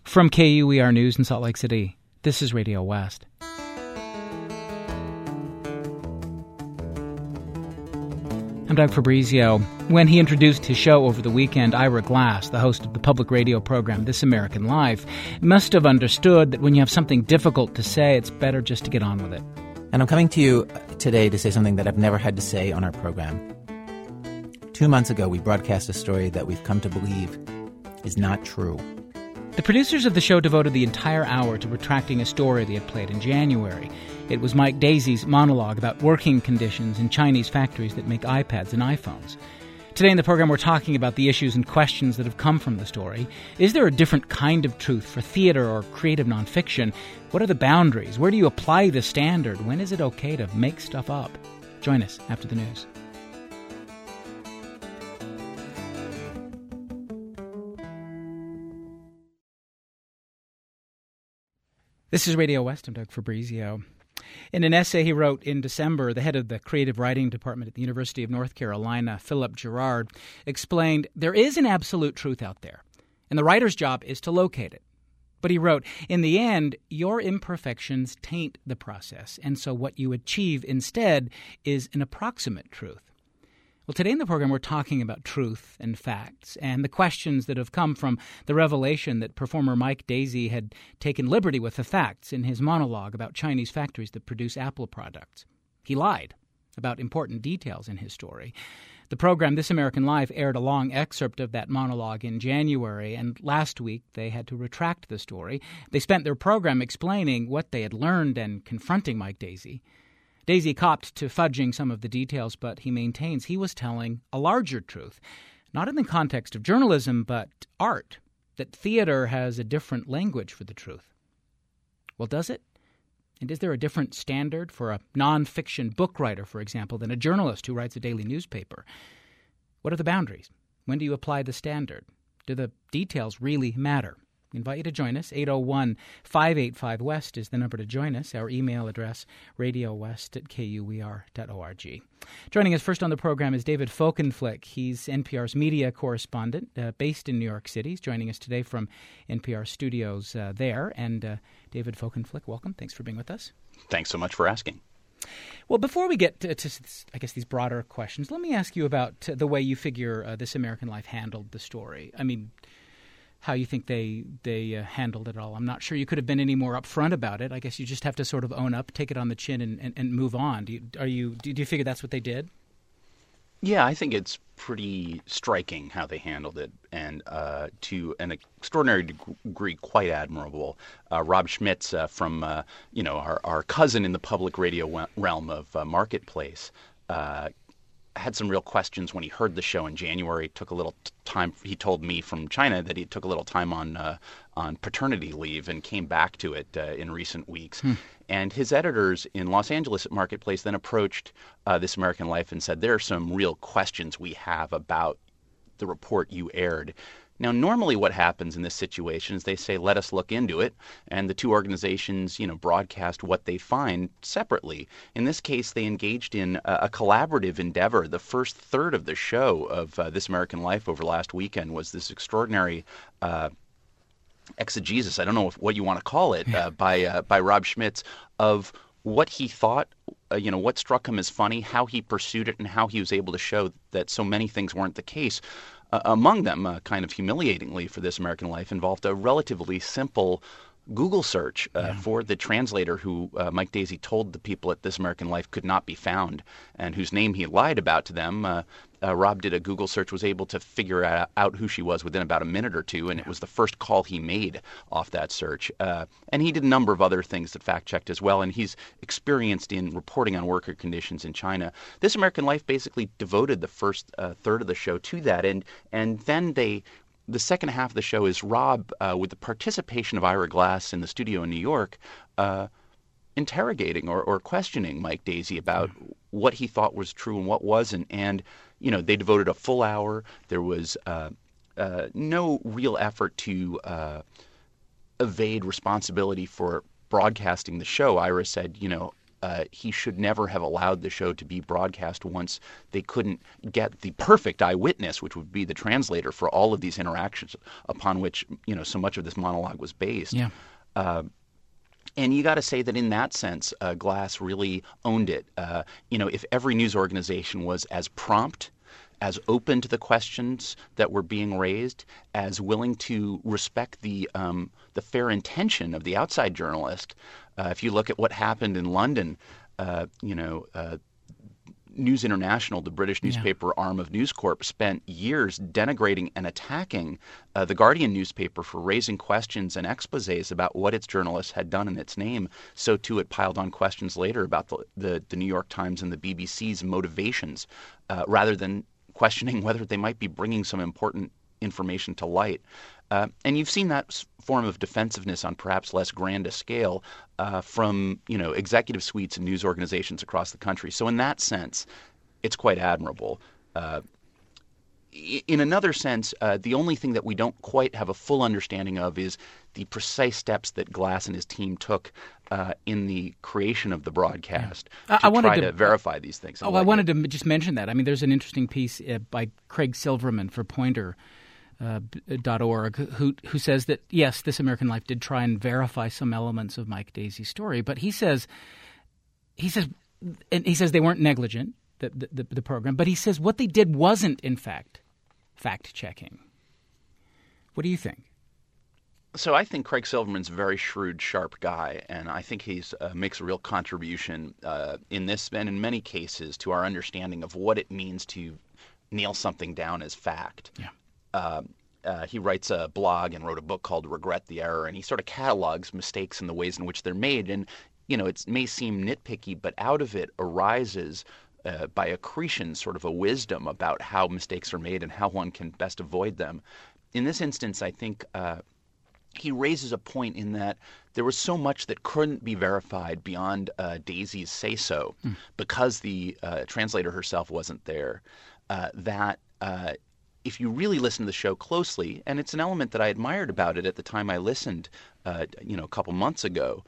From KUER News in Salt Lake City, this is Radio West. I'm Doug Fabrizio. When he introduced his show over the weekend, Ira Glass, the host of the public radio program This American Life, must have understood that when you have something difficult to say, it's better just to get on with it. And I'm coming to you today to say something that I've never had to say on our program. 2 months ago, we broadcast a story that we've come to believe is not true. The producers of the show devoted the entire hour to retracting a story they had played in January. It was Mike Daisey's monologue about working conditions in Chinese factories that make iPads and iPhones. Today in the program, we're talking about the issues and questions that have come from the story. Is there a different kind of truth for theater or creative nonfiction? What are the boundaries? Where do you apply the standard? When is it okay to make stuff up? Join us after the news. This is Radio West. I'm Doug Fabrizio. In an essay he wrote in December, the head of the creative writing department at the University of North Carolina, Philip Girard, explained, there is an absolute truth out there, and the writer's job is to locate it. But he wrote, in the end, your imperfections taint the process, and so what you achieve instead is an approximate truth. Well, today in the program, we're talking about truth and facts and the questions that have come from the revelation that performer Mike Daisey had taken liberty with the facts in his monologue about Chinese factories that produce Apple products. He lied about important details in his story. The program This American Life aired a long excerpt of that monologue in January, and last week they had to retract the story. They spent their program explaining what they had learned and confronting Mike Daisey. Daisey copped to fudging some of the details, but he maintains he was telling a larger truth, not in the context of journalism, but art, that theater has a different language for the truth. Well, does it? And is there a different standard for a nonfiction book writer, for example, than a journalist who writes a daily newspaper? What are the boundaries? When do you apply the standard? Do the details really matter? We invite you to join us. 801-585-WEST is the number to join us. Our email address, radiowest@kuer.org. Joining us first on the program is David Folkenflik. He's NPR's media correspondent based in New York City. He's joining us today from NPR studios there. And David Folkenflik, welcome. Thanks for being with us. Thanks so much for asking. Well, before we get to I guess, these broader questions, let me ask you about the way you figure This American Life handled the story. I mean, how you think they handled it all. I'm not sure you could have been any more upfront about it. I guess you just have to sort of own up, take it on the chin, and move on. Do you figure that's what they did? Yeah, I think it's pretty striking how they handled it, and to an extraordinary degree, quite admirable. Rob Schmitz from our cousin in the public radio realm of Marketplace had some real questions when he heard the show in January. Took a little time. He told me from China that he took a little time on paternity leave and came back to it in recent weeks. And his editors in Los Angeles at Marketplace then approached This American Life and said, there are some real questions we have about the report you aired. Now, normally what happens in this situation is they say, let us look into it, and the two organizations, broadcast what they find separately. In this case, they engaged in a collaborative endeavor. The first third of the show of This American Life over last weekend was this extraordinary exegesis, I don't know what you want to call it, by Rob Schmitz of what he thought, what struck him as funny, how he pursued it, and how he was able to show that so many things weren't the case. Among them, kind of humiliatingly for This American Life, involved a relatively simple Google search for the translator who Mike Daisey told the people at This American Life could not be found, and whose name he lied about to them. Rob did a Google search, was able to figure out who she was within about a minute or two, and it was the first call he made off that search. And he did a number of other things that fact-checked as well, and he's experienced in reporting on worker conditions in China. This American Life basically devoted the first third of the show to that, and then the second half of the show is Rob, with the participation of Ira Glass in the studio in New York, interrogating or questioning Mike Daisey about what he thought was true and what wasn't. And, they devoted a full hour. There was no real effort to evade responsibility for broadcasting the show. Ira said, he should never have allowed the show to be broadcast once they couldn't get the perfect eyewitness, which would be the translator for all of these interactions upon which so much of this monologue was based. Yeah. And you got to say that in that sense, Glass really owned it. If every news organization was as prompt, as open to the questions that were being raised, as willing to respect the fair intention of the outside journalist. If you look at what happened in London, News International, the British newspaper arm of News Corp, spent years denigrating and attacking the Guardian newspaper for raising questions and exposés about what its journalists had done in its name. So, too, it piled on questions later about the New York Times and the BBC's motivations, rather than questioning whether they might be bringing some important information to light. And you've seen that form of defensiveness on perhaps less grand a scale from executive suites and news organizations across the country. So in that sense, it's quite admirable. In another sense, the only thing that we don't quite have a full understanding of is the precise steps that Glass and his team took in the creation of the broadcast to verify these things. I wanted to just mention that. I mean, there's an interesting piece by Craig Silverman for Poynter. .org, who says that, yes, This American Life did try and verify some elements of Mike Daisey's story, but he says they weren't negligent, the program, but he says what they did wasn't, in fact, fact-checking. What do you think? So I think Craig Silverman's a very shrewd, sharp guy, and I think he makes a real contribution in this and in many cases to our understanding of what it means to nail something down as fact. Yeah. He writes a blog and wrote a book called Regret the Error, and he sort of catalogs mistakes and the ways in which they're made. And, it may seem nitpicky, but out of it arises by accretion sort of a wisdom about how mistakes are made and how one can best avoid them. In this instance, I think he raises a point in that there was so much that couldn't be verified beyond Daisey's say-so because the translator herself wasn't there, that if you really listen to the show closely, and it's an element that I admired about it at the time I listened, a couple months ago,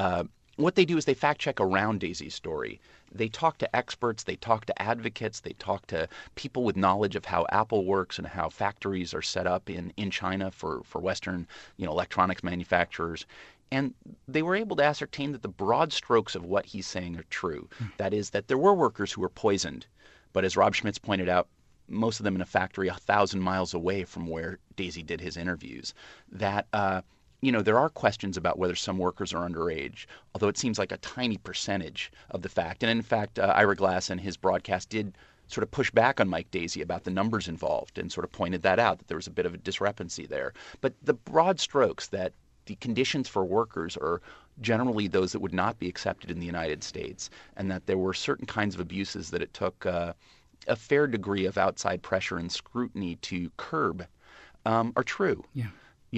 what they do is they fact-check around Daisey's story. They talk to experts, they talk to advocates, they talk to people with knowledge of how Apple works and how factories are set up in China for Western, electronics manufacturers. And they were able to ascertain that the broad strokes of what he's saying are true. That is, that there were workers who were poisoned, but as Rob Schmitz pointed out, most of them in a factory 1,000 miles away from where Daisey did his interviews, that, there are questions about whether some workers are underage, although it seems like a tiny percentage of the fact. And in fact, Ira Glass and his broadcast did sort of push back on Mike Daisey about the numbers involved and sort of pointed that out, that there was a bit of a discrepancy there. But the broad strokes that the conditions for workers are generally those that would not be accepted in the United States, and that there were certain kinds of abuses that it took a fair degree of outside pressure and scrutiny to curb are true. Yeah.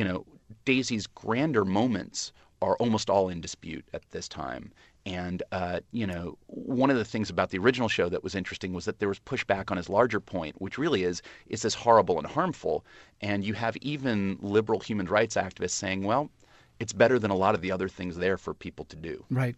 Daisey's grander moments are almost all in dispute at this time. And, one of the things about the original show that was interesting was that there was pushback on his larger point, which really is this horrible and harmful? And you have even liberal human rights activists saying, well, it's better than a lot of the other things there for people to do. Right.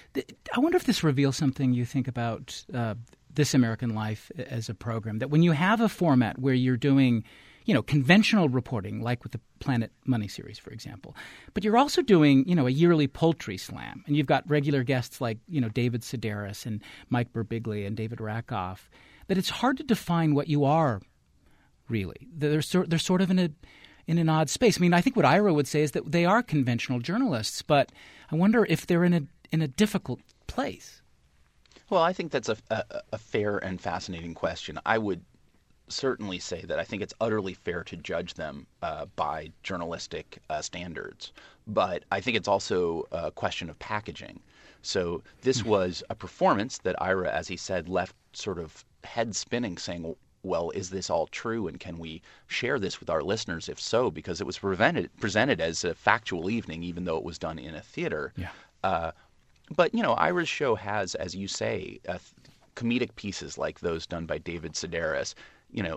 I wonder if this reveals something you think about This American Life as a program, that when you have a format where you're doing, conventional reporting, like with the Planet Money series, for example, but you're also doing, a yearly poultry slam, and you've got regular guests like, David Sedaris and Mike Birbiglia and David Rakoff, that it's hard to define what you are, really. They're sort of in an odd space. I mean, I think what Ira would say is that they are conventional journalists, but I wonder if they're in a difficult place. Well, I think that's a fair and fascinating question. I would certainly say that I think it's utterly fair to judge them by journalistic standards. But I think it's also a question of packaging. So this was a performance that Ira, as he said, left sort of head spinning, saying, well, is this all true, and can we share this with our listeners? If so, because it was presented as a factual evening, even though it was done in a theater. Yeah. But, Ira's show has, as you say, comedic pieces like those done by David Sedaris.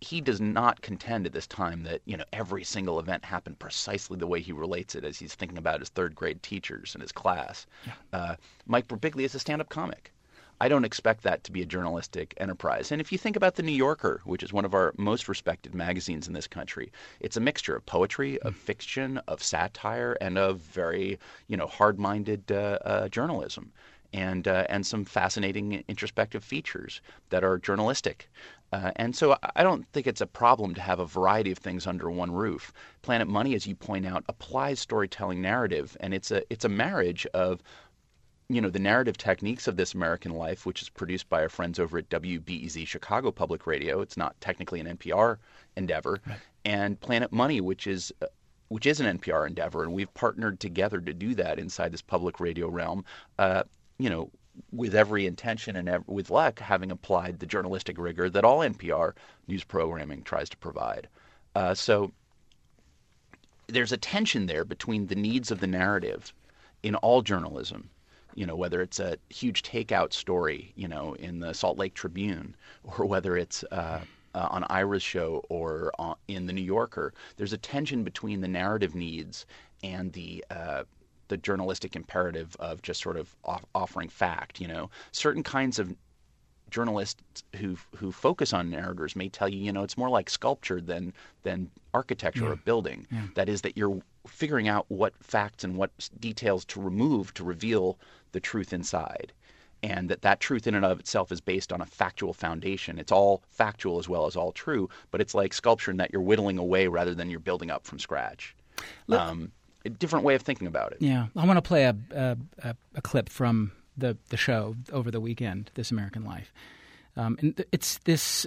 he does not contend at this time that, every single event happened precisely the way he relates it as he's thinking about his third grade teachers and his class. Yeah. Mike Birbiglia is a stand-up comic. I don't expect that to be a journalistic enterprise. And if you think about The New Yorker, which is one of our most respected magazines in this country, it's a mixture of poetry, of fiction, of satire, and of very, hard-minded journalism. And some fascinating introspective features that are journalistic. And so I don't think it's a problem to have a variety of things under one roof. Planet Money, as you point out, applies storytelling narrative, and it's a marriage of the narrative techniques of This American Life, which is produced by our friends over at WBEZ Chicago Public Radio. It's not technically an NPR endeavor. Right. And Planet Money, which is an NPR endeavor, and we've partnered together to do that inside this public radio realm. With every intention and with luck, having applied the journalistic rigor that all NPR news programming tries to provide. So there's a tension there between the needs of the narrative in all journalism, whether it's a huge takeout story, in the Salt Lake Tribune, or whether it's on Ira's show or in the New Yorker. There's a tension between the narrative needs and the journalistic imperative of just sort of offering fact. Certain kinds of journalists who focus on narrators may tell you, it's more like sculpture than architecture or building. Yeah. That is, that you're figuring out what facts and what details to remove to reveal the truth inside. And that truth in and of itself is based on a factual foundation. It's all factual as well as all true, but it's like sculpture in that you're whittling away rather than you're building up from scratch. A different way of thinking about it. Yeah. I want to play a clip from the show over the weekend, This American Life. And it's this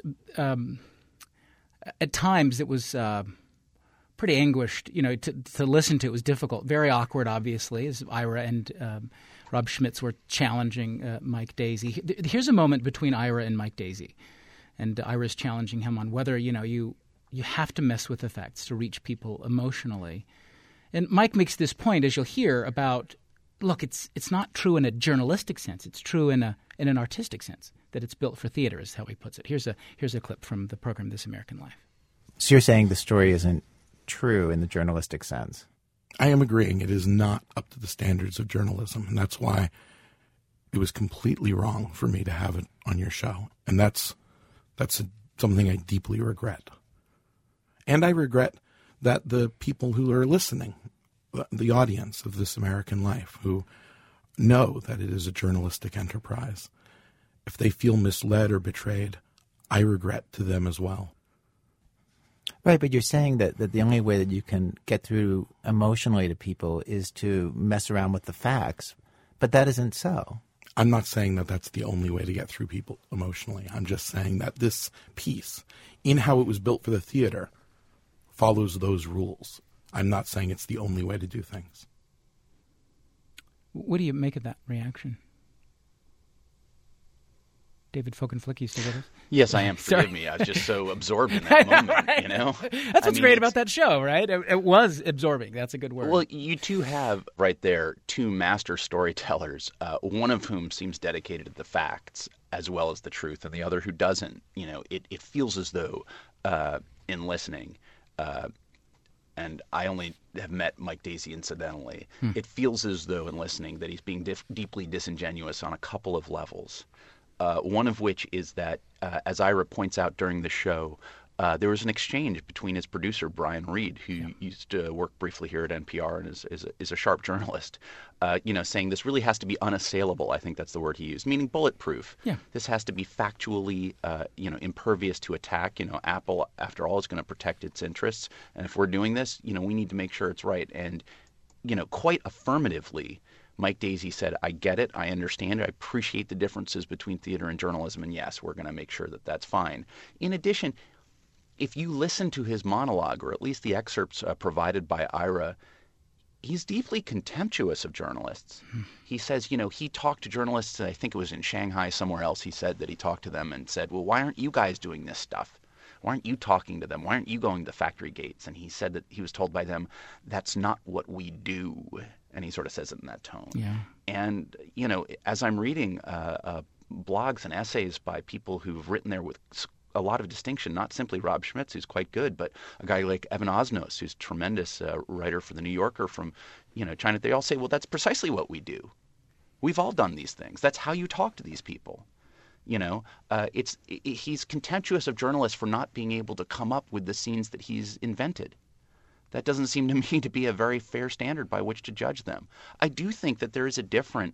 at times it was pretty anguished, to listen to. It was difficult, very awkward, obviously, as Ira and Rob Schmitz were challenging Mike Daisey. Here's a moment between Ira and Mike Daisey. And Ira's challenging him on whether, you have to mess with the facts to reach people emotionally. And Mike makes this point, as you'll hear, about, look, it's not true in a journalistic sense. It's true in an artistic sense, that it's built for theater, is how he puts it. Here's a clip from the program This American Life. So you're saying the story isn't true in the journalistic sense? I am agreeing it is not up to the standards of journalism, and that's why it was completely wrong for me to have it on your show. And that's something I deeply regret. And I regret that the people who are listening, the audience of This American Life, who know that it is a journalistic enterprise, if they feel misled or betrayed, I regret to them as well. Right, but you're saying that the only way that you can get through emotionally to people is to mess around with the facts, but that isn't so. I'm not saying that that's the only way to get through people emotionally. I'm just saying that this piece, in how it was built for the theater, follows those rules. I'm not saying it's the only way to do things. What do you make of that reaction? David Folkenflik, you still with us? Yes, I am. Forgive me. I was just so absorbed in that moment, right? That's what's great about that show, right? It was absorbing. That's a good word. Well, you two have right there two master storytellers, one of whom seems dedicated to the facts as well as the truth, and the other who doesn't. It feels as though in listening, and I only have met Mike Daisey incidentally, it feels as though in listening that he's being deeply disingenuous on a couple of levels. One of which is that, as Ira points out during the show, there was an exchange between his producer, Brian Reed, who used to work briefly here at NPR and is a sharp journalist, saying this really has to be unassailable. I think that's the word he used, meaning bulletproof. Yeah. This has to be factually, impervious to attack. Apple, after all, is going to protect its interests. And if we're doing this, we need to make sure it's right. And, quite affirmatively, Mike Daisey said, I get it, I understand it, I appreciate the differences between theater and journalism, and yes, we're going to make sure that that's fine. In addition, if you listen to his monologue, or at least the excerpts provided by Ira, he's deeply contemptuous of journalists. He says, he talked to journalists, I think it was in Shanghai, somewhere else, he said that he talked to them and said, well, why aren't you guys doing this stuff? Why aren't you talking to them? Why aren't you going to the factory gates? And he said that he was told by them, that's not what we do. And he sort of says it in that tone. Yeah. And, as I'm reading blogs and essays by people who've written there with a lot of distinction, not simply Rob Schmitz, who's quite good, but a guy like Evan Osnos, who's a tremendous writer for The New Yorker from China. They all say, well, that's precisely what we do. We've all done these things. That's how you talk to these people. He's contemptuous of journalists for not being able to come up with the scenes that he's invented. That doesn't seem to me to be a very fair standard by which to judge them. I do think that there is a different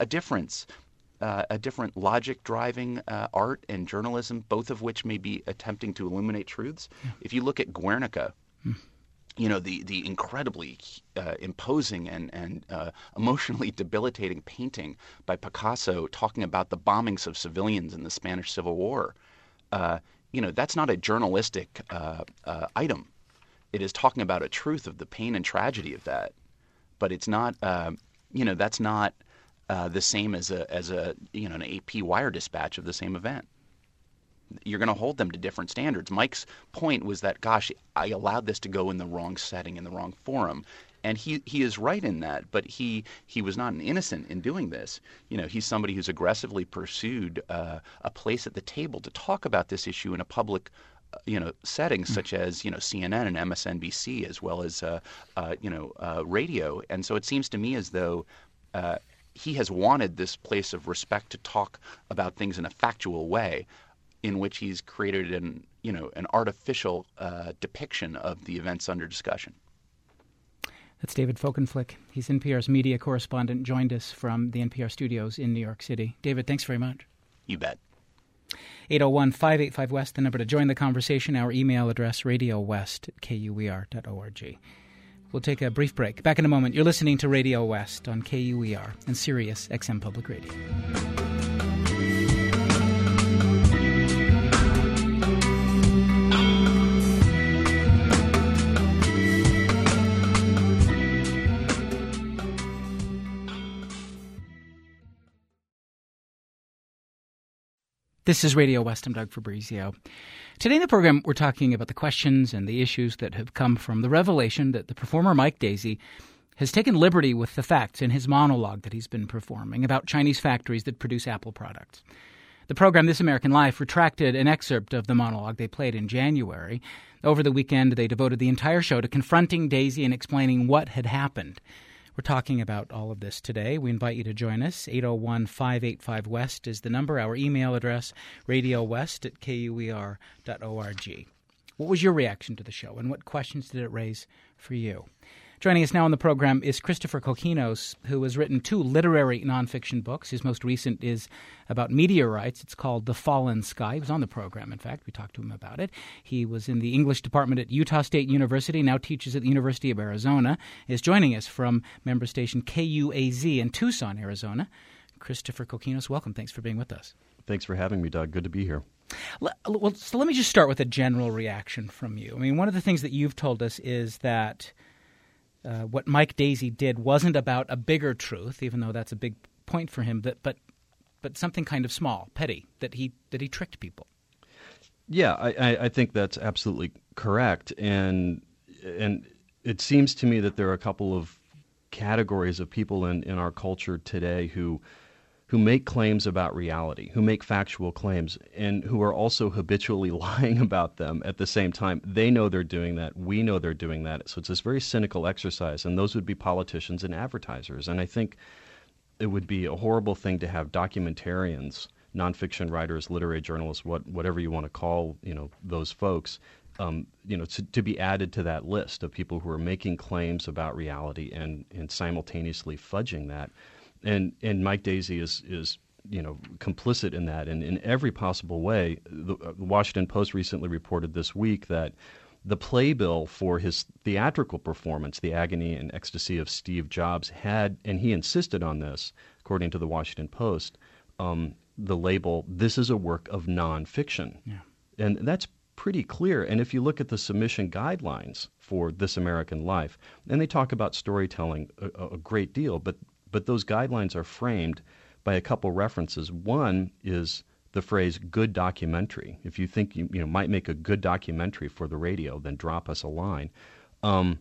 logic driving art and journalism, both of which may be attempting to illuminate truths. Yeah. If you look at Guernica, the incredibly imposing and emotionally debilitating painting by Picasso talking about the bombings of civilians in the Spanish Civil War, that's not a journalistic item. It is talking about a truth of the pain and tragedy of that, but it's not. That's not the same as an AP wire dispatch of the same event. You're going to hold them to different standards. Mike's point was that, gosh, I allowed this to go in the wrong setting, in the wrong forum. And he is right in that, but he was not an innocent in doing this. He's somebody who's aggressively pursued a place at the table to talk about this issue in a public settings such as CNN and MSNBC, as well as radio. And so it seems to me as though he has wanted this place of respect to talk about things in a factual way, in which he's created an artificial depiction of the events under discussion. That's David Folkenflik. He's NPR's media correspondent, joined us from the NPR studios in New York City. David, thanks very much. You bet. 801-585-WEST, the number to join the conversation. Our email address, radiowest@kuer.org. We'll take a brief break. Back in a moment. You're listening to Radio West on KUER and Sirius XM Public Radio. This is Radio West. I'm Doug Fabrizio. Today in the program, we're talking about the questions and the issues that have come from the revelation that the performer Mike Daisey has taken liberty with the facts in his monologue that he's been performing about Chinese factories that produce Apple products. The program This American Life retracted an excerpt of the monologue they played in January. Over the weekend, they devoted the entire show to confronting Daisey and explaining what had happened. We're talking about all of this today. We invite you to join us. 801-585-WEST is the number. Our email address, radiowest@kuer.org. What was your reaction to the show, and what questions did it raise for you? Joining us now on the program is Christopher Kokinos, who has written 2 literary nonfiction books. His most recent is about meteorites. It's called The Fallen Sky. He was on the program, in fact. We talked to him about it. He was in the English department at Utah State University, now teaches at the University of Arizona, is joining us from member station KUAZ in Tucson, Arizona. Christopher Kokinos, welcome. Thanks for being with us. Thanks for having me, Doug. Good to be here. Well, so let me just start with a general reaction from you. I mean, one of the things that you've told us is that what Mike Daisey did wasn't about a bigger truth, even though that's a big point for him, but something kind of small, petty, that he tricked people. Yeah, I think that's absolutely correct, and it seems to me that there are a couple of categories of people in our culture today who make claims about reality, who make factual claims, and who are also habitually lying about them at the same time. They know they're doing that. We know they're doing that. So it's this very cynical exercise, and those would be politicians and advertisers. And I think it would be a horrible thing to have documentarians, nonfiction writers, literary journalists, whatever you want to call those folks, to be added to that list of people who are making claims about reality and simultaneously fudging that. And Mike Daisey is complicit in that, and in every possible way. The Washington Post recently reported this week that the playbill for his theatrical performance, The Agony and Ecstasy of Steve Jobs, had, and he insisted on this, according to the Washington Post, the label, "This is a work of nonfiction." Yeah. And that's pretty clear. And if you look at the submission guidelines for This American Life, and they talk about storytelling a great deal, but those guidelines are framed by a couple references. One is the phrase "good documentary." If you think you might make a good documentary for the radio, then drop us a line. And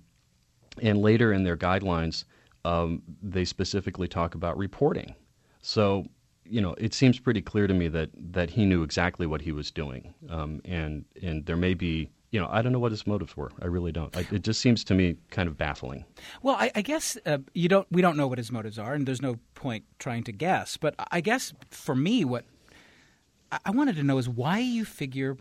later in their guidelines, they specifically talk about reporting. So it seems pretty clear to me that he knew exactly what he was doing, and there may be, I don't know what his motives were. I really don't. It just seems to me kind of baffling. Well, I guess we don't know what his motives are, and there's no point trying to guess. But I guess for me, what I wanted to know is why you figure,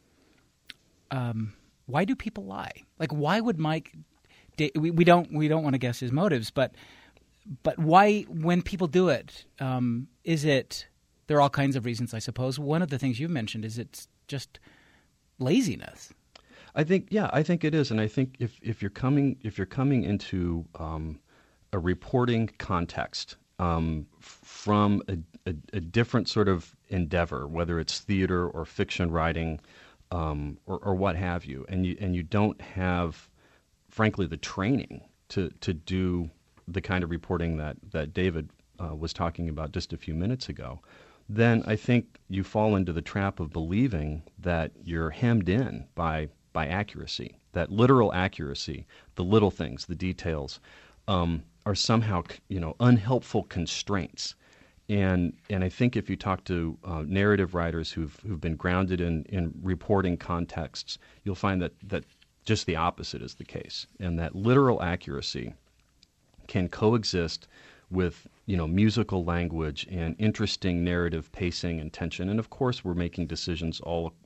why do people lie? Like, why would Mike? We don't want to guess his motives, but why, when people do it, is it? There are all kinds of reasons, I suppose. One of the things you've mentioned is it's just laziness. I think it is, and I think if you're coming into a reporting context from a different sort of endeavor, whether it's theater or fiction writing or what have you, and you don't have, frankly, the training to do the kind of reporting that David was talking about just a few minutes ago, then I think you fall into the trap of believing that you're hemmed in by accuracy, that literal accuracy, the little things, the details, are somehow unhelpful constraints. And I think if you talk to narrative writers who've been grounded in reporting contexts, you'll find that just the opposite is the case, and that literal accuracy can coexist with musical language and interesting narrative pacing and tension. And of course, we're making decisions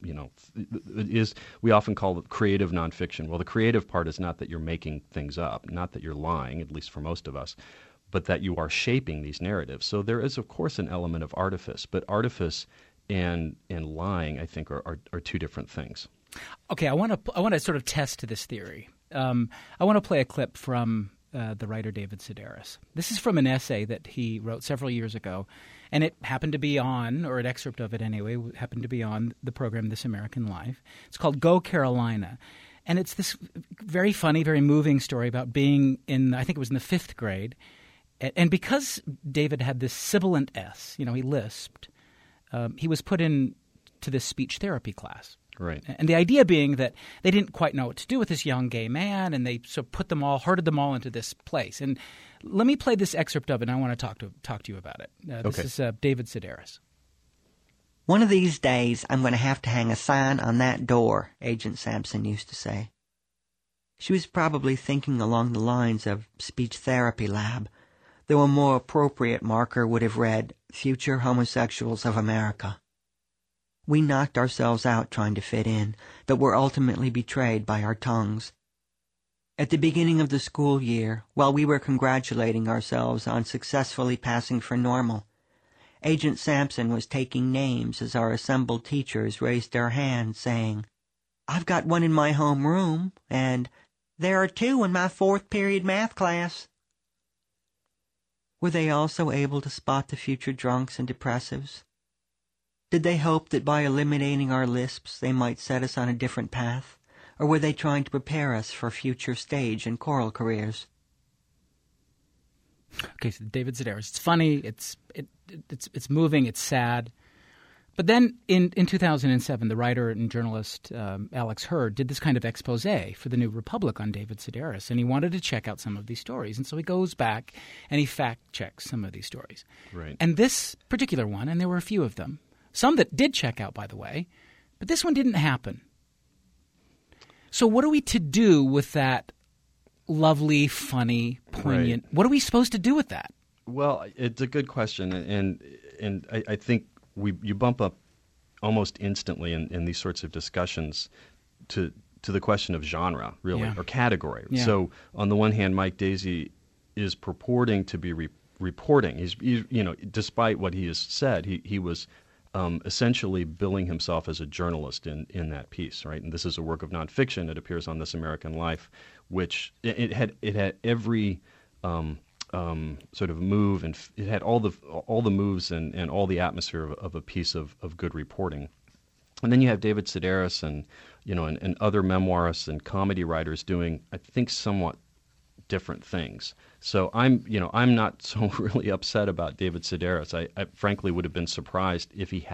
we often call it creative nonfiction. Well, the creative part is not that you're making things up, not that you're lying, at least for most of us, but that you are shaping these narratives. So there is, of course, an element of artifice, but artifice and lying, I think, are two different things. Okay, I want to sort of test this theory. I want to play a clip from the writer David Sedaris. This is from an essay that he wrote several years ago, and it happened to be on, or an excerpt of it anyway, happened to be on the program This American Life. It's called Go Carolina, and it's this very funny, very moving story about being in, I think it was in the 5th grade, and because David had this sibilant S, he lisped, he was put in to this speech therapy class. Right. And the idea being that they didn't quite know what to do with this young gay man, and they sort of herded them all into this place. And let me play this excerpt of it, and I want to talk to you about it. This is David Sedaris. One of these days, I'm going to have to hang a sign on that door, Agent Sampson used to say. She was probably thinking along the lines of speech therapy lab, though a more appropriate marker would have read Future Homosexuals of America. We knocked ourselves out trying to fit in, but were ultimately betrayed by our tongues. At the beginning of the school year, while we were congratulating ourselves on successfully passing for normal, Agent Sampson was taking names as our assembled teachers raised their hands, saying, "I've got one in my home room," and "There are 2 in my 4th period math class." Were they also able to spot the future drunks and depressives? Did they hope that by eliminating our lisps they might set us on a different path, or were they trying to prepare us for future stage and choral careers? Okay, so David Sedaris. It's funny, it's moving, it's sad. But then in 2007, the writer and journalist Alex Hurd did this kind of expose for the New Republic on David Sedaris, and he wanted to check out some of these stories. And so he goes back and he fact-checks some of these stories. Right. And this particular one, and there were a few of them, some that did check out, by the way, but this one didn't happen. So what are we to do with that lovely, funny, poignant? Right. What are we supposed to do with that? Well, it's a good question, and I think you bump up almost instantly in these sorts of discussions to the question of genre, really, or category. Yeah. So on the one hand, Mike Daisey is purporting to be reporting. He's despite what he has said, he was essentially billing himself as a journalist in that piece, right? And this is a work of nonfiction. It appears on This American Life, which it had every sort of move, and it had all the moves and all the atmosphere of a piece of good reporting. And then you have David Sedaris and other memoirists and comedy writers doing, I think, somewhat different things. So I'm not so really upset about David Sedaris. I frankly would have been surprised if he hadn't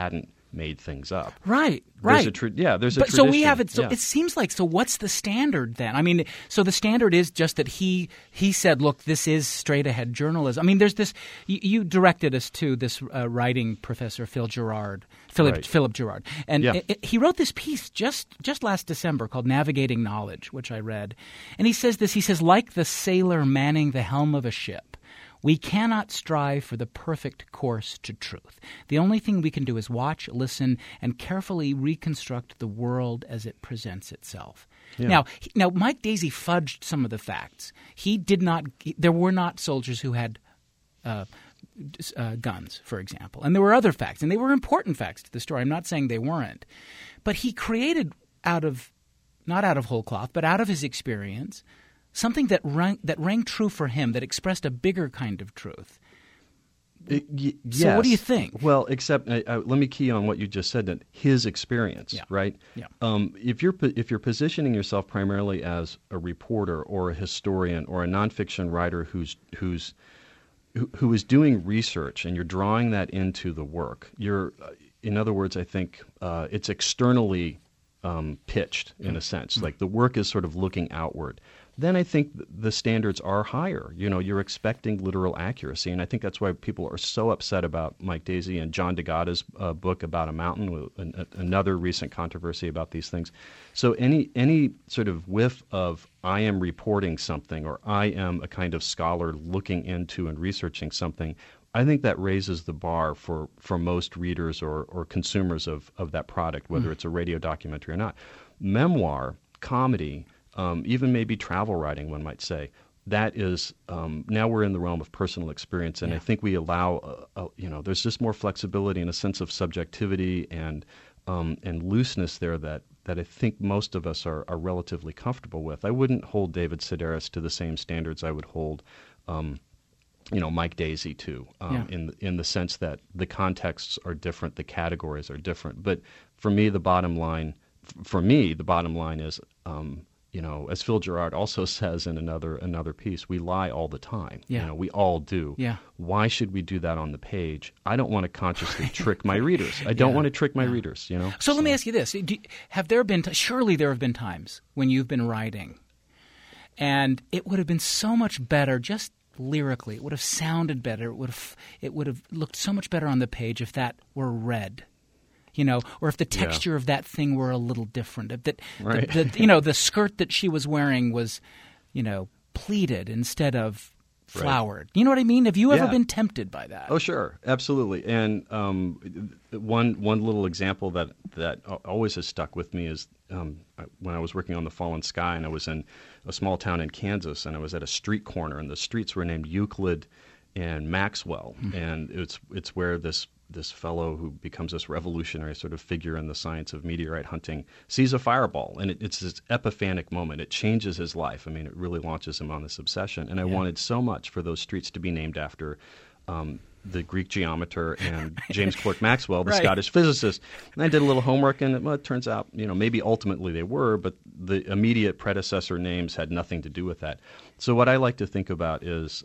made things up. Right. There's a tradition. So we have it. So Yeah. it seems like. So what's the standard then? I mean, so the standard is just that he said, look, this is straight ahead journalism. I mean, there's this. You directed us to this writing professor Philip Gerard, and Yeah. he wrote this piece just last December called "Navigating Knowledge," which I read, and he says this. He says, like the sailor manning the helm of a ship, we cannot strive for the perfect course to truth. The only thing we can do is watch, listen, and carefully reconstruct the world as it presents itself. Yeah. Now, Mike Daisey fudged some of the facts. There were not soldiers who had guns, for example. And there were other facts, and they were important facts to the story. I'm not saying they weren't. But he created not out of whole cloth, but out of his experience, something that rang true for him, that expressed a bigger kind of truth. Yes. So what do you think? Well, except let me key on what you just said, that his experience, right? Yeah. If you're positioning yourself primarily as a reporter or a historian or a nonfiction writer who is doing research, and you're drawing that into the work, in other words, I think it's externally pitched in a sense. Like the work is sort of looking outward. Then I think the standards are higher. You're expecting literal accuracy, and I think that's why people are so upset about Mike Daisey and John DeGatta's book about a mountain, another recent controversy about these things. So any sort of whiff of I am reporting something, or I am a kind of scholar looking into and researching something, I think that raises the bar for most readers or consumers of that product, whether it's a radio documentary or not. Memoir, comedy, even maybe travel writing, one might say, that is now we're in the realm of personal experience, and I think we allow there's just more flexibility and a sense of subjectivity and looseness there that I think most of us are relatively comfortable with. I wouldn't hold David Sedaris to the same standards I would hold Mike Daisey to, in the sense that the contexts are different, the categories are different. But for me, the bottom line is, as Phil Gerard also says in another piece, we lie all the time. Yeah. We all do. Yeah. Why should we do that on the page? I don't want to consciously trick my readers. I don't want to trick my readers. So let me ask you this: have there been? Surely there have been times when you've been writing, and it would have been so much better just lyrically. It would have sounded better. It would have looked so much better on the page if that were read. Or if the texture of that thing were a little different. If the skirt that she was wearing was, pleated instead of flowered. You know what I mean? Have you ever been tempted by that? Oh, sure, absolutely. And one little example that always has stuck with me is when I was working on The Fallen Sky, and I was in a small town in Kansas, and I was at a street corner, and the streets were named Euclid and Maxwell, and it's where this fellow who becomes this revolutionary sort of figure in the science of meteorite hunting sees a fireball, and it's this epiphanic moment. It changes his life. I mean, it really launches him on this obsession. And I wanted so much for those streets to be named after the Greek geometer and James Clerk Maxwell, the Scottish physicist. And I did a little homework, and it turns out, maybe ultimately they were, but the immediate predecessor names had nothing to do with that. So what I like to think about is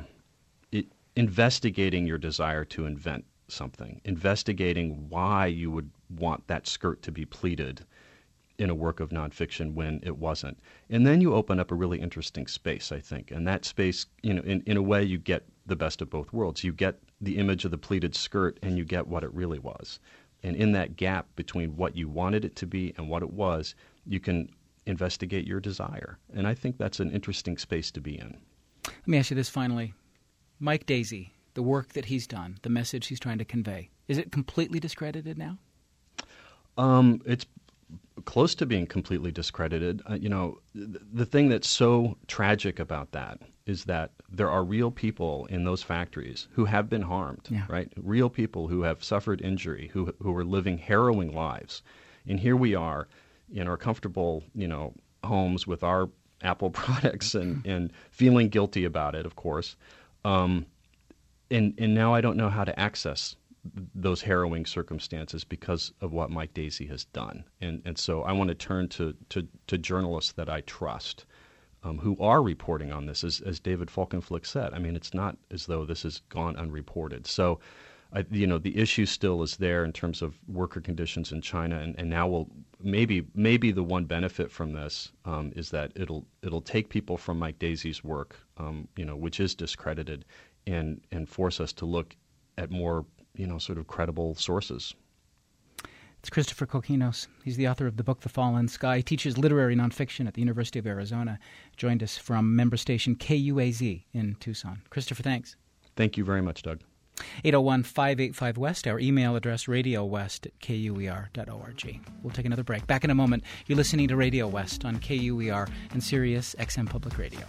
investigating your desire to invent something, investigating why you would want that skirt to be pleated in a work of nonfiction when it wasn't. And then you open up a really interesting space, I think. And that space, in a way, you get the best of both worlds. You get the image of the pleated skirt, and you get what it really was. And in that gap between what you wanted it to be and what it was, you can investigate your desire. And I think that's an interesting space to be in. Let me ask you this finally. Mike Daisey, the work that he's done, the message he's trying to convey, is it completely discredited now? It's close to being completely discredited. The thing that's so tragic about that is that there are real people in those factories who have been harmed, right? Real people who have suffered injury, who are living harrowing lives. And here we are in our comfortable, homes with our Apple products and feeling guilty about it, of course. And now I don't know how to access those harrowing circumstances because of what Mike Daisey has done. And so I want to turn to journalists that I trust, who are reporting on this, as David Folkenflik said. I mean, it's not as though this has gone unreported. So the issue still is there in terms of worker conditions in China, and now maybe the one benefit from this is that it'll take people from Mike Daisey's work, which is discredited, and force us to look at more sort of credible sources. It's Christopher Kokinos. He's the author of the book The Fallen Sky. He teaches literary nonfiction at the University of Arizona. Joined us from member station KUAZ in Tucson. Christopher, thanks. Thank you very much, Doug. 801-585-WEST, our email address, radiowest@kuer.org. We'll take another break. Back in a moment. You're listening to Radio West on KUER and Sirius XM Public Radio.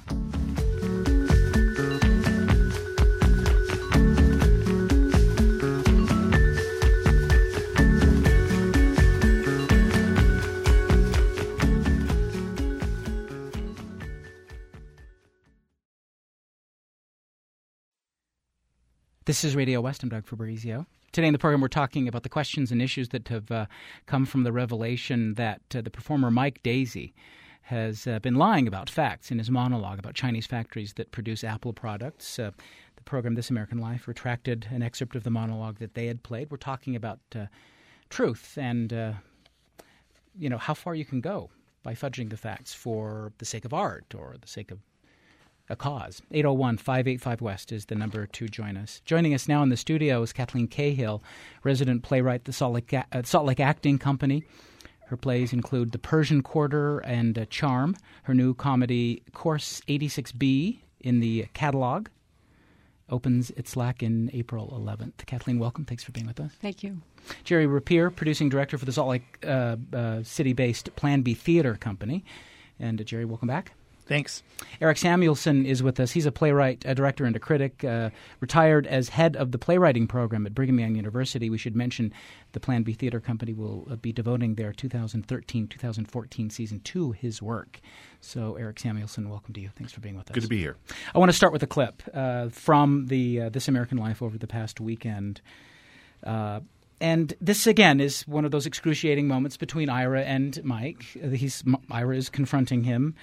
This is Radio West. I'm Doug Fabrizio. Today in the program, we're talking about the questions and issues that have come from the revelation that the performer Mike Daisey has been lying about facts in his monologue about Chinese factories that produce Apple products. The program This American Life retracted an excerpt of the monologue that they had played. We're talking about truth and, how far you can go by fudging the facts for the sake of art or the sake of a cause. 801-585-WEST is the number to join us. Joining us now in the studio is Kathleen Cahill, resident playwright at the Salt Lake Acting Company. Her plays include The Persian Quarter and Charm. Her new comedy, Course 86B, in the catalog, opens its slack in April 11th. Kathleen, welcome. Thanks for being with us. Thank you. Jerry Rapier, producing director for the Salt Lake City-based Plan B Theater Company. And Jerry, welcome back. Thanks. Eric Samuelson is with us. He's a playwright, a director, and a critic, retired as head of the playwriting program at Brigham Young University. We should mention the Plan B Theater Company will be devoting their 2013-2014 season to his work. So, Eric Samuelson, welcome to you. Thanks for being with us. Good to be here. I want to start with a clip from the This American Life over the past weekend. And this, again, is one of those excruciating moments between Ira and Mike. Ira is confronting him.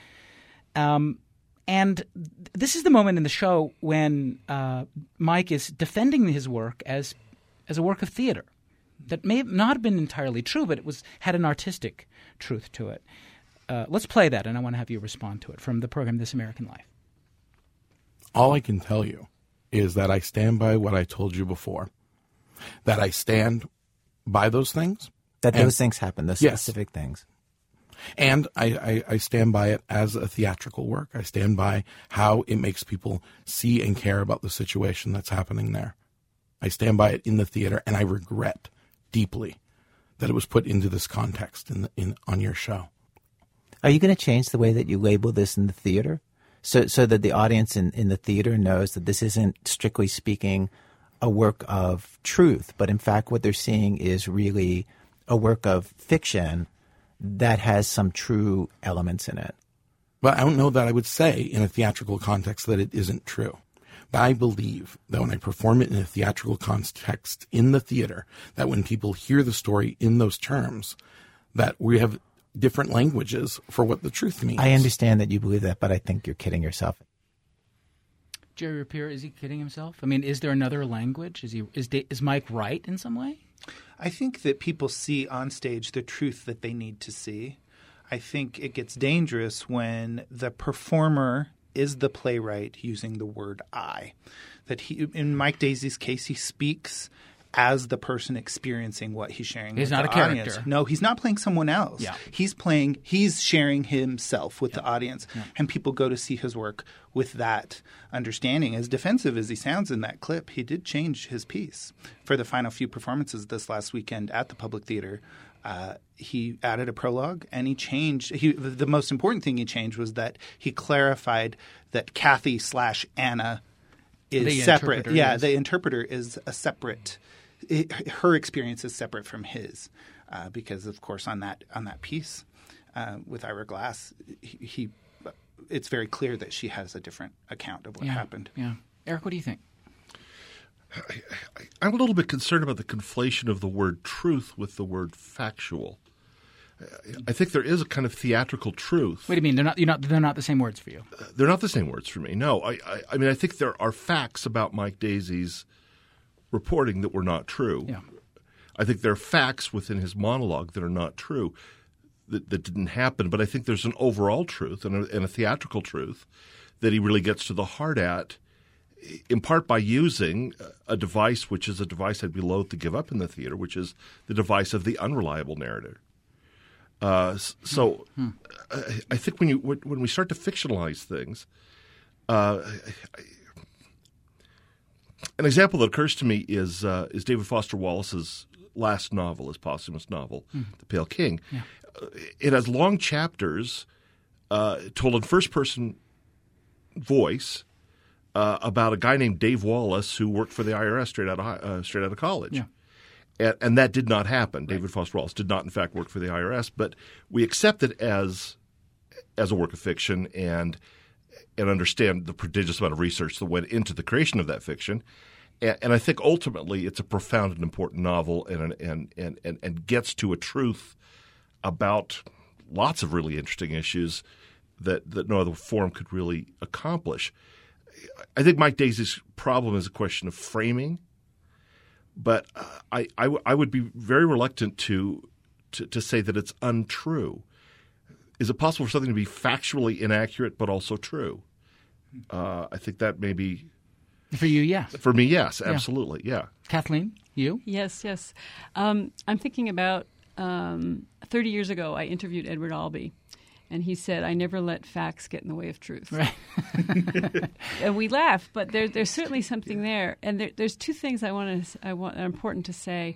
And this is the moment in the show when Mike is defending his work as a work of theater that may not have been entirely true, but had an artistic truth to it. Let's play that, and I want to have you respond to it from the program This American Life. All I can tell you is that I stand by what I told you before, that I stand by those things. That those things happen, those specific things. And I stand by it as a theatrical work. I stand by how it makes people see and care about the situation that's happening there. I stand by it in the theater, and I regret deeply that it was put into this context on your show. Are you going to change the way that you label this in the theater so that the audience in the theater knows that this isn't, strictly speaking, a work of truth, but in fact what they're seeing is really a work of fiction that has some true elements in it? But I don't know that I would say in a theatrical context that it isn't true. But I believe that when I perform it in a theatrical context in the theater, that when people hear the story in those terms, that we have different languages for what the truth means. I understand that you believe that, but I think you're kidding yourself. Jerry Rapier, is he kidding himself? I mean, is there another language? Is Mike right in some way? I think that people see on stage the truth that they need to see. I think it gets dangerous when the performer is the playwright using the word I. That in Mike Daisey's case, he speaks as the person experiencing what he's sharing with the audience. He's not a character. No, he's not playing someone else. Yeah. He's sharing himself with the audience. Yeah. And people go to see his work with that understanding. As defensive as he sounds in that clip, he did change his piece. For the final few performances this last weekend at the Public Theater, he added a prologue, and he changed. The most important thing he changed was that he clarified that Kathy/Anna is separate. The interpreter is a separate. Her experience is separate from his, because of course on that piece with Ira Glass, it's very clear that she has a different account of what happened. Yeah, Eric, what do you think? I'm a little bit concerned about the conflation of the word truth with the word factual. I think there is a kind of theatrical truth. What do you mean? They're not the same words for you? They're not the same words for me. No, I mean I think there are facts about Mike Daisey's reporting that were not true. Yeah. I think there are facts within his monologue that are not true, that didn't happen. But I think there's an overall truth and a theatrical truth that he really gets to the heart at, in part by using a device which is a device I'd be loath to give up in the theater, which is the device of the unreliable narrator. I think when we start to fictionalize things, an example that occurs to me is David Foster Wallace's last novel, his posthumous novel, The Pale King. Yeah. It has long chapters told in first-person voice about a guy named Dave Wallace who worked for the IRS straight out of college. Yeah. And that did not happen. Right. David Foster Wallace did not, in fact, work for the IRS, but we accept it as a work of fiction and understand the prodigious amount of research that went into the creation of that fiction. And I think ultimately it's a profound and important novel and gets to a truth about lots of really interesting issues that no other form could really accomplish. I think Mike Daisey's problem is a question of framing, but I would be very reluctant to say that it's untrue. Is it possible for something to be factually inaccurate but also true? I think that may be for you. Yes. For me, yes, absolutely, yeah. Kathleen, you? Yes. I'm thinking about 30 years ago. I interviewed Edward Albee. And he said, "I never let facts get in the way of truth." Right. And we laugh, but there's certainly something there. And there's two things I want are important to say.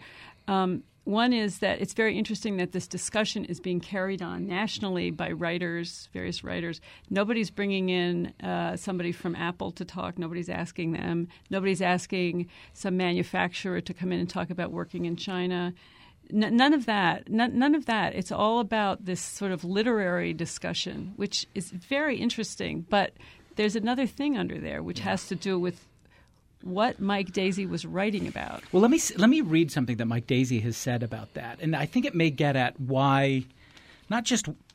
One is that it's very interesting that this discussion is being carried on nationally by writers, various writers. Nobody's bringing in somebody from Apple to talk. Nobody's asking them. Nobody's asking some manufacturer to come in and talk about working in China. None of that. None of that. It's all about this sort of literary discussion, which is very interesting. But there's another thing under there, which has to do with what Mike Daisey was writing about. Well, let me read something that Mike Daisey has said about that, and I think it may get at why, not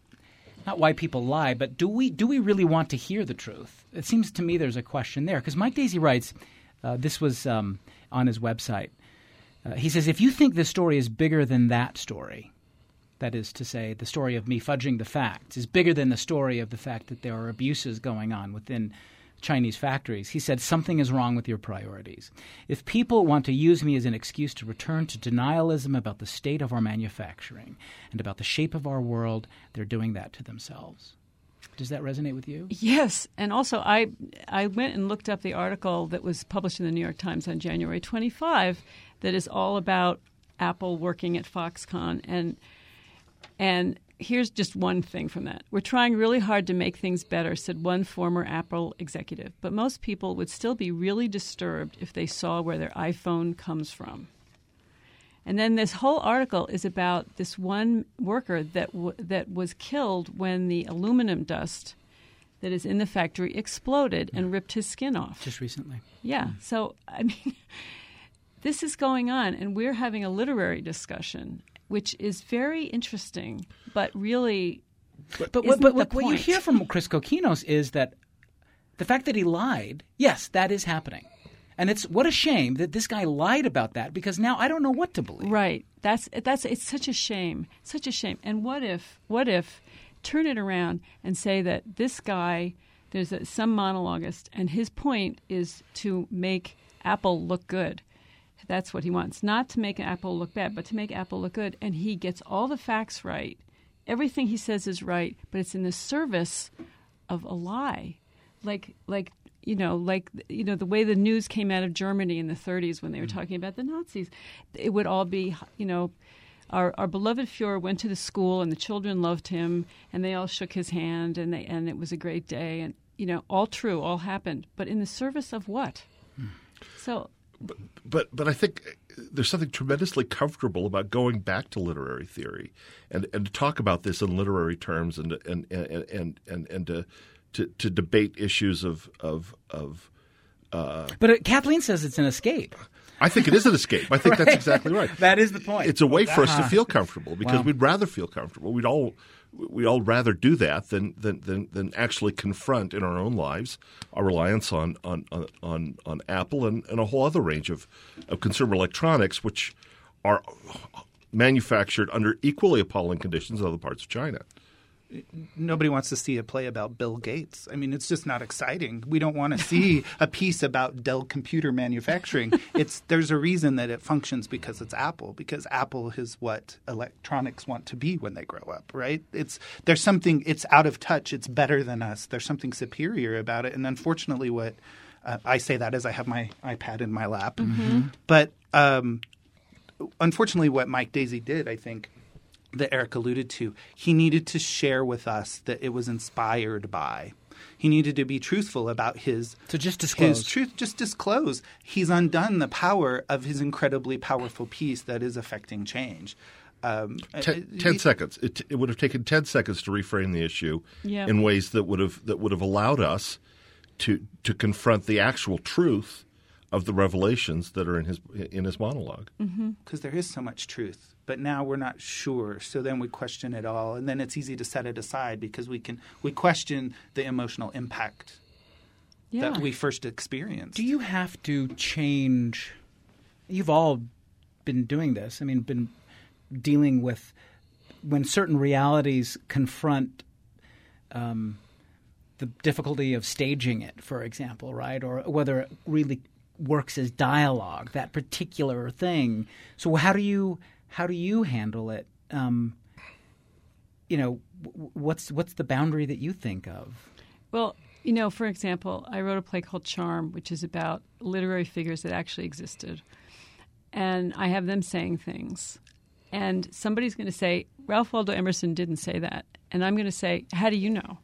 why people lie, but do we really want to hear the truth? It seems to me there's a question there, because Mike Daisey writes, this was on his website. He says, if you think this story is bigger than that story, that is to say, the story of me fudging the facts is bigger than the story of the fact that there are abuses going on within Chinese factories, he said, something is wrong with your priorities. If people want to use me as an excuse to return to denialism about the state of our manufacturing and about the shape of our world, they're doing that to themselves. Does that resonate with you? Yes. And also, I went and looked up the article that was published in the New York Times on January 25 that is all about Apple working at Foxconn. And here's just one thing from that. We're trying really hard to make things better, said one former Apple executive. But most people would still be really disturbed if they saw where their iPhone comes from. And then this whole article is about this one worker that was killed when the aluminum dust that is in the factory exploded and ripped his skin off. Just recently. Yeah. So, I mean, this is going on, and we're having a literary discussion, which is very interesting, but really But what you hear from Chris Kokinos is that the fact that he lied, yes, that is happening. And it's what a shame that this guy lied about that, because now I don't know what to believe. Right. It's such a shame. Such a shame. And what if turn it around and say that this guy, there's some monologuist, and his point is to make Apple look good. That's what he wants. Not to make Apple look bad, but to make Apple look good. And he gets all the facts right. Everything he says is right, but it's in the service of a lie. Like the way the news came out of Germany in the 30s when they were talking about the Nazis. It would all be, our beloved Fuhrer went to the school and the children loved him and they all shook his hand and it was a great day, and all true, all happened, but in the service of what? So. But I think there's something tremendously comfortable about going back to literary theory and to talk about this in literary terms and to debate issues of But Kathleen says it's an escape. I think it is an escape. I think that's exactly right. That is the point. It's a way for us to feel comfortable because Wow. we'd rather feel comfortable. We'd all rather do that than actually confront in our own lives our reliance on Apple and a whole other range of consumer electronics, which are manufactured under equally appalling conditions in other parts of China. Nobody wants to see a play about Bill Gates. I mean, it's just not exciting. We don't want to see a piece about Dell computer manufacturing. There's a reason that it functions because it's Apple, because Apple is what electronics want to be when they grow up, right? It's out of touch. It's better than us. There's something superior about it. And unfortunately I say that as I have my iPad in my lap. Mm-hmm. But unfortunately what Mike Daisey did, I think, that Eric alluded to, he needed to share with us that it was inspired by. He needed to be truthful about his truth. Just disclose. He's undone the power of his incredibly powerful piece that is affecting change. 10 seconds. It would have taken 10 seconds to reframe the issue in ways that would have allowed us to confront the actual truth of the revelations that are in his monologue. Because there is so much truth. But now we're not sure, so then we question it all, and then it's easy to set it aside because we question the emotional impact that we first experienced. Do you have to change? You've all been doing this. I mean, been dealing with when certain realities confront the difficulty of staging it, for example, right? Or whether it really works as dialogue, that particular thing. So how do you handle it? What's the boundary that you think of? Well, for example, I wrote a play called Charm, which is about literary figures that actually existed. And I have them saying things. And somebody's going to say, Ralph Waldo Emerson didn't say that. And I'm going to say, how do you know?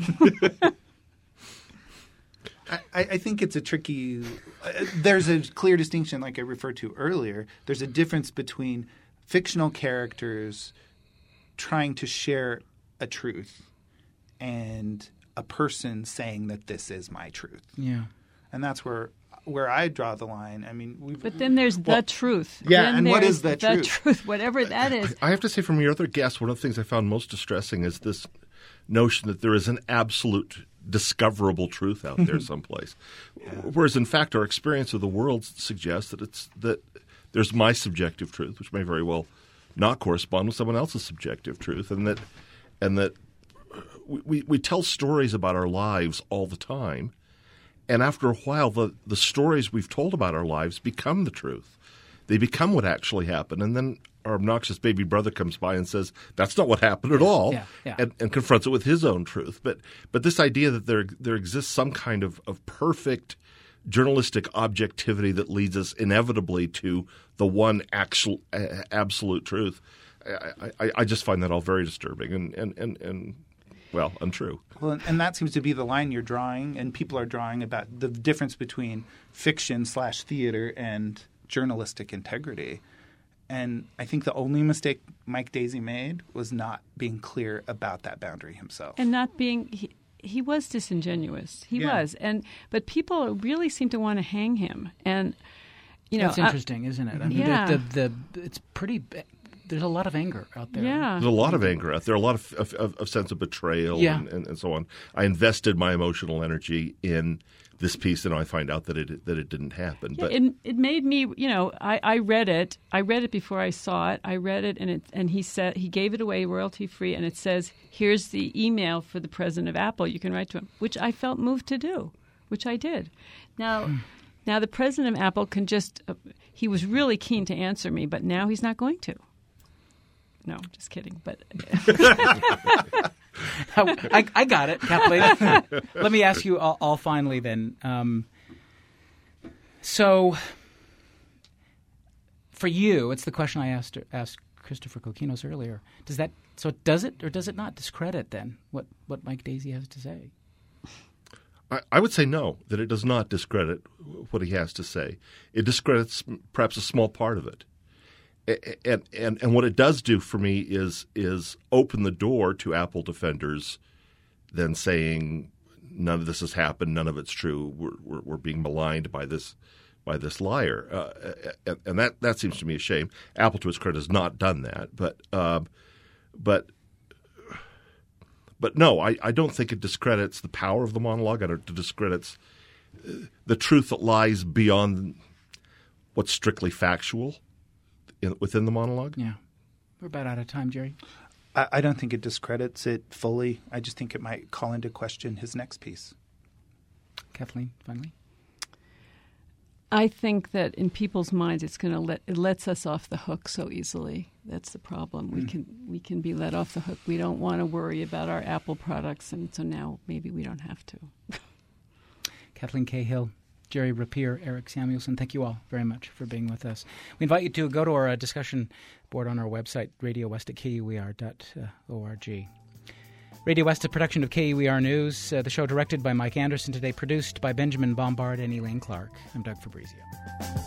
I think it's a tricky there's a clear distinction, like I referred to earlier. There's a difference between fictional characters trying to share a truth and a person saying that this is my truth. Yeah. And that's where I draw the line. I mean, but then there's the truth. Yeah, then and what is the truth? Whatever that is. I have to say, from your other guests, one of the things I found most distressing is this notion that there is an absolute discoverable truth out there someplace. Whereas, in fact, our experience of the world suggests that there's my subjective truth, which may very well not correspond with someone else's subjective truth, and that we tell stories about our lives all the time, and after a while, the stories we've told about our lives become the truth. They become what actually happened, and then our obnoxious baby brother comes by and says, that's not what happened at all, and confronts it with his own truth. But this idea that there exists some kind of perfect journalistic objectivity that leads us inevitably to the one absolute truth, I just find that all very disturbing and well, untrue. Well, and that seems to be the line you're drawing, and people are drawing about the difference between fiction/theater and journalistic integrity. And I think the only mistake Mike Daisey made was not being clear about that boundary himself. And not being he was disingenuous. He was. But people really seem to want to hang him. And that's interesting, isn't it? I mean, it's pretty there's a lot of anger out there. Yeah. There's a lot of anger out there, a lot of sense of betrayal and so on. I invested my emotional energy in this piece, and I find out that it didn't happen. Yeah, but it made me, I read it. I read it before I saw it. I read it, and he said he gave it away royalty free, and it says, "Here's the email for the president of Apple. You can write to him," which I felt moved to do, which I did. Now the president of Apple can just he was really keen to answer me, but now he's not going to. No, just kidding. But I got it, Kathleen. Let me ask you all finally then. So for you, it's the question I asked Christopher Kokinos earlier. Does it or does it not discredit then what Mike Daisey has to say? I would say no, that it does not discredit what he has to say. It discredits perhaps a small part of it. And what it does do for me is open the door to Apple defenders then saying none of this has happened, none of it's true. We're being maligned by this this liar, and that seems to me a shame. Apple, to its credit, has not done that, but no, I don't think it discredits the power of the monologue. I don't think it discredits the truth that lies beyond what's strictly factual within the monologue. Yeah. We're about out of time, Jerry. I don't think it discredits it fully. I just think it might call into question his next piece. Kathleen, finally. I think that in people's minds, it lets us off the hook so easily. That's the problem. We can be let off the hook. We don't want to worry about our Apple products, and so now maybe we don't have to. Kathleen Cahill, Jerry Rapier, Eric Samuelson, thank you all very much for being with us. We invite you to go to our discussion board on our website, radiowest@kuer.org. Radio West, a production of KUER News. The show directed by Mike Anderson, today produced by Benjamin Bombard and Elaine Clark. I'm Doug Fabrizio.